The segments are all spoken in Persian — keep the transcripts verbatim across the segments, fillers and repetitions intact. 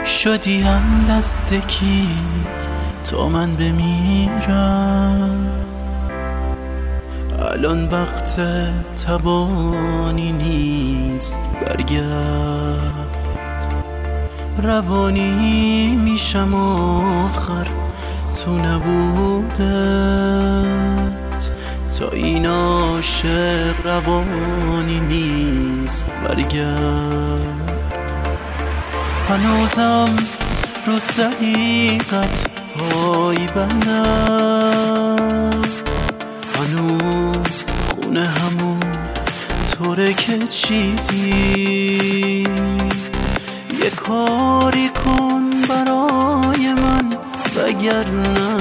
شدی هم دست کی تا من بمیرم. الان وقت تبانی نیست برگرد، روانی میشم آخر تو نبودت. تا این عاشق روانی نیست برگرد. هنوزم رو سلیقت پای بندم، هنوز خونه همون طوره که چیدی. یه کاری کن برای من وگرنه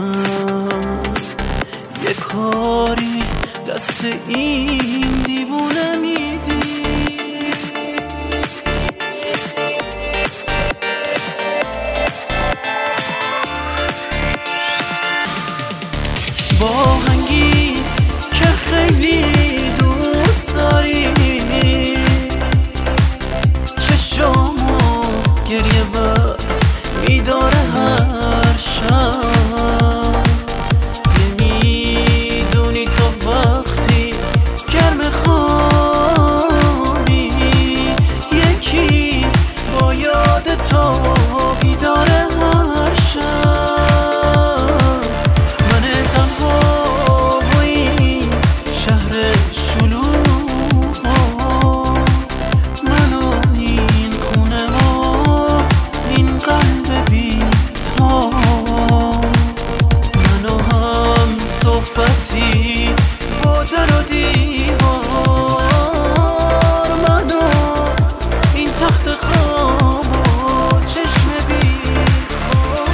یه کاری دست این دیوونه میدی. با آهنگی که خیلی دوست داری، چشامو گریه بر میداره هر شب. نمیدونی تو وقتی گرم خوابی یکی با یاد تو بیداره هر شب. صحبتی با در و دیوار، منو این تخت خواب و چشم بیخواب.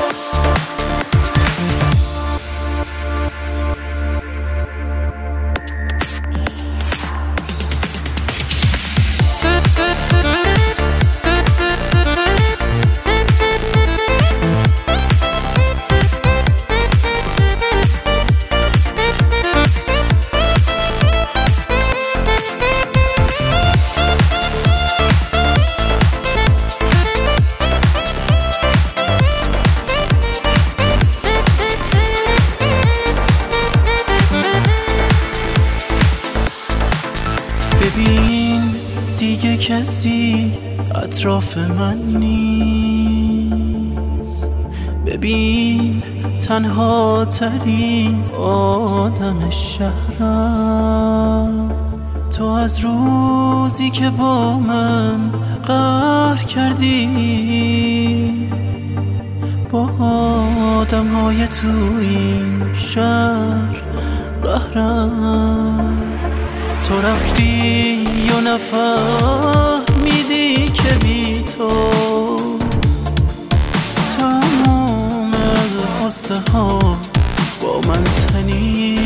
ببین دیگه کسی اطراف من نیست، ببین تنها ترین آدم شهرم. تو از روزی که با من قهر کردی با آدم های تو این شهر قهرم. تو رفتی و نفهمیدی که بی تو تموم قصه ها با من تنی.